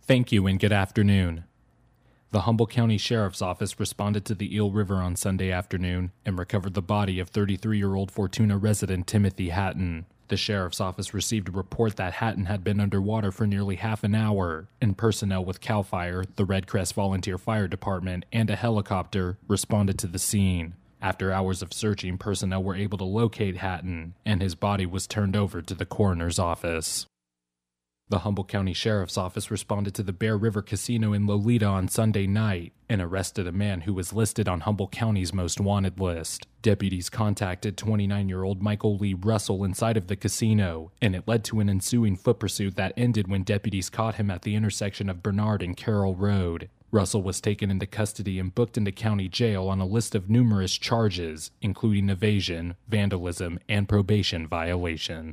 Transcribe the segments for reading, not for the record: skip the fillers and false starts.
Thank you and good afternoon. The Humboldt County Sheriff's Office responded to the Eel River on Sunday afternoon and recovered the body of 33-year-old Fortuna resident Timothy Hatton. The Sheriff's Office received a report that Hatton had been underwater for nearly half an hour, and personnel with CAL FIRE, the Red Crest Volunteer Fire Department, and a helicopter responded to the scene. After hours of searching, personnel were able to locate Hatton, and his body was turned over to the coroner's office. The Humboldt County Sheriff's Office responded to the Bear River Casino in Lolita on Sunday night and arrested a man who was listed on Humboldt County's most wanted list. Deputies contacted 29-year-old Michael Lee Russell inside of the casino, and it led to an ensuing foot pursuit that ended when deputies caught him at the intersection of Bernard and Carroll Road. Russell was taken into custody and booked into county jail on a list of numerous charges, including evasion, vandalism, and probation violation.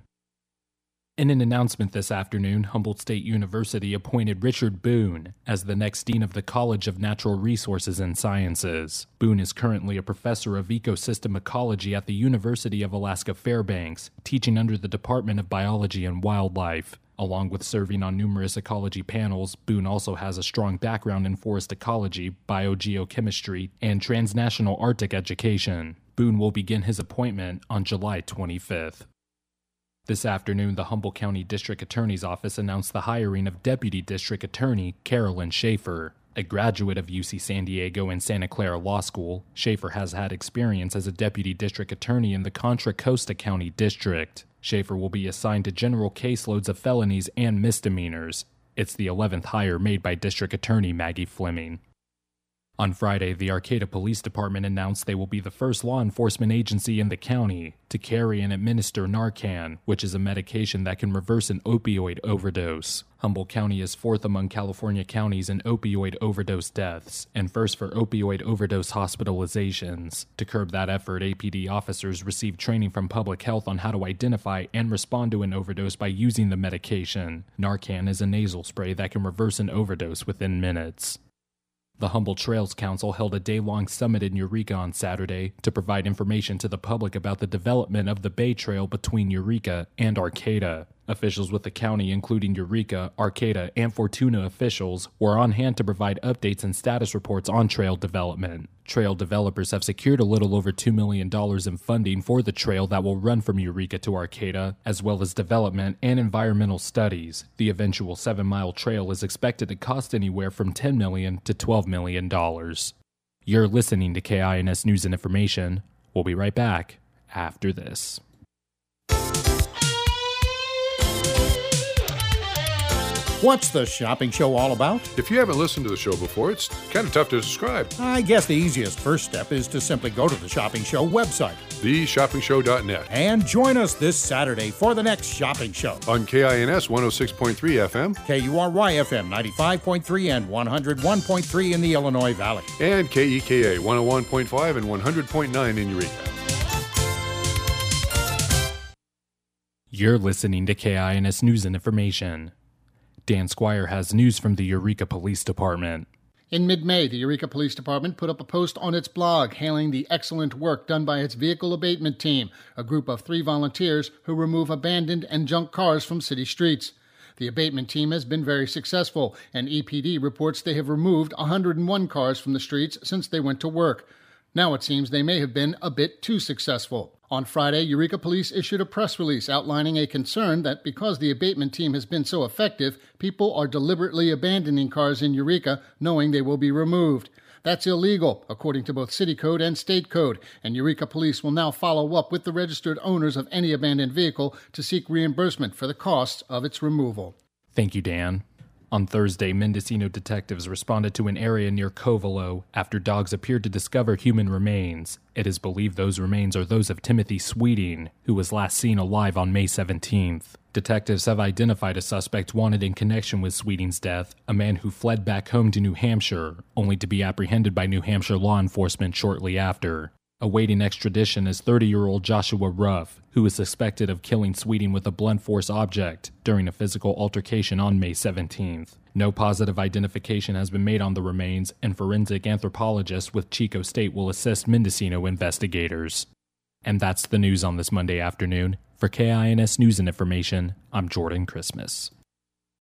In an announcement this afternoon, Humboldt State University appointed Richard Boone as the next dean of the College of Natural Resources and Sciences. Boone is currently a professor of ecosystem ecology at the University of Alaska Fairbanks, teaching under the Department of Biology and Wildlife. Along with serving on numerous ecology panels, Boone also has a strong background in forest ecology, biogeochemistry, and transnational Arctic education. Boone will begin his appointment on July 25th. This afternoon, the Humboldt County District Attorney's Office announced the hiring of Deputy District Attorney Carolyn Schaefer. A graduate of UC San Diego and Santa Clara Law School, Schaefer has had experience as a Deputy District Attorney in the Contra Costa County District. Schaefer will be assigned to general caseloads of felonies and misdemeanors. It's the 11th hire made by District Attorney Maggie Fleming. On Friday, the Arcata Police Department announced they will be the first law enforcement agency in the county to carry and administer Narcan, which is a medication that can reverse an opioid overdose. Humboldt County is fourth among California counties in opioid overdose deaths, and first for opioid overdose hospitalizations. To curb that effort, APD officers received training from public health on how to identify and respond to an overdose by using the medication. Narcan is a nasal spray that can reverse an overdose within minutes. The Humboldt Trails Council held a day-long summit in Eureka on Saturday to provide information to the public about the development of the Bay Trail between Eureka and Arcata. Officials with the county, including Eureka, Arcata, and Fortuna officials, were on hand to provide updates and status reports on trail development. Trail developers have secured a little over $2 million in funding for the trail that will run from Eureka to Arcata, as well as development and environmental studies. The eventual 7-mile trail is expected to cost anywhere from $10 million to $12 million. You're listening to KINS News and Information. We'll be right back after this. What's the shopping show all about? If you haven't listened to the show before, it's kind of tough to describe. I guess the easiest first step is to simply go to the Shopping Show website, theshoppingshow.net, and join us this Saturday for the next shopping show. On KINS 106.3 FM, KURY FM 95.3 and 101.3 in the Illinois Valley, and KEKA 101.5 and 100.9 in Eureka. You're listening to KINS News and Information. Dan Squire has news from the Eureka Police Department. In mid-May, the Eureka Police Department put up a post on its blog hailing the excellent work done by its vehicle abatement team, a group of 3 volunteers who remove abandoned and junk cars from city streets. The abatement team has been very successful, and EPD reports they have removed 101 cars from the streets since they went to work. Now it seems they may have been a bit too successful. On Friday, Eureka Police issued a press release outlining a concern that because the abatement team has been so effective, people are deliberately abandoning cars in Eureka knowing they will be removed. That's illegal, according to both City Code and State Code, and Eureka Police will now follow up with the registered owners of any abandoned vehicle to seek reimbursement for the costs of its removal. Thank you, Dan. On Thursday, Mendocino detectives responded to an area near Covelo after dogs appeared to discover human remains. It is believed those remains are those of Timothy Sweeting, who was last seen alive on May 17th. Detectives have identified a suspect wanted in connection with Sweeting's death, a man who fled back home to New Hampshire, only to be apprehended by New Hampshire law enforcement shortly after. Awaiting extradition is 30-year-old Joshua Ruff, who is suspected of killing Sweeting with a blunt force object during a physical altercation on May 17th. No positive identification has been made on the remains, and forensic anthropologists with Chico State will assist Mendocino investigators. And that's the news on this Monday afternoon. For KINS News and Information, I'm Jordan Christmas.